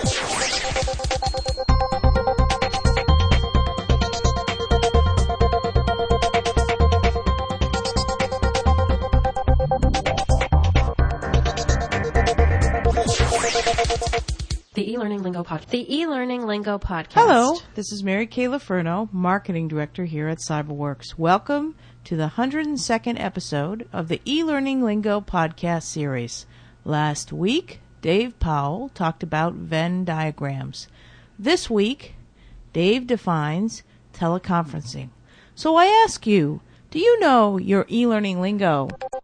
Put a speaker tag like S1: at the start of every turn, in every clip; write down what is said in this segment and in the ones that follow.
S1: The E-Learning Lingo Podcast.
S2: Hello, this is Mary Kay Lafurno, Marketing Director here at Cyberworks. Welcome to the 102nd episode of the E-Learning Lingo Podcast series. Last week, Dave Powell talked about Venn diagrams. This week, Dave defines teleconferencing. So I ask you, do you know your e-learning lingo?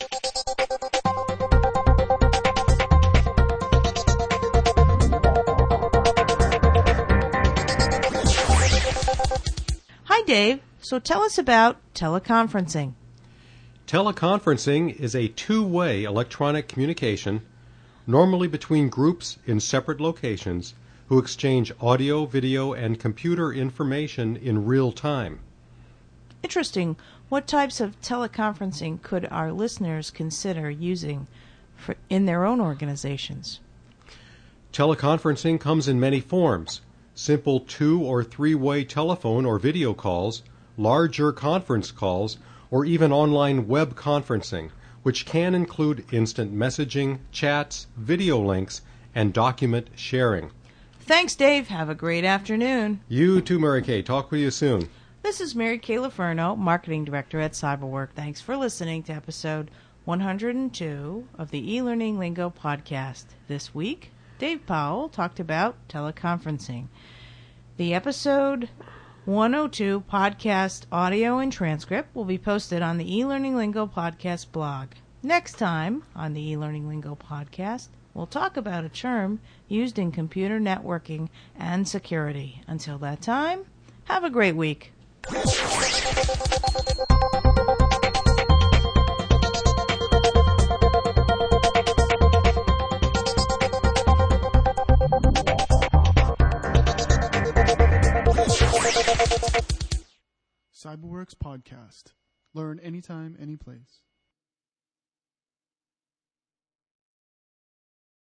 S2: Hi, Dave. So tell us about teleconferencing.
S3: Teleconferencing is a two-way electronic communication, normally between groups in separate locations, who exchange audio, video, and computer information in real time.
S2: Interesting. What types of teleconferencing could our listeners consider using in their own organizations?
S3: Teleconferencing comes in many forms. Simple 2- or 3-way telephone or video calls, larger conference calls, or even online web conferencing, which can include instant messaging, chats, video links, and document sharing.
S2: Thanks, Dave. Have a great afternoon.
S3: You too, Mary Kay. Talk with you soon.
S2: This is Mary Kay Lafurno, Marketing Director at Cyberwork. Thanks for listening to episode 102 of the E-Learning Lingo Podcast. This week, Dave Powell talked about teleconferencing. The episode 102 podcast audio and transcript will be posted on the E-Learning Lingo Podcast blog. Next time on the E-Learning Lingo Podcast, we'll talk about a term used in computer networking and security. Until that time, have a great week.
S4: Cyberworks Podcast. Learn anytime, anyplace.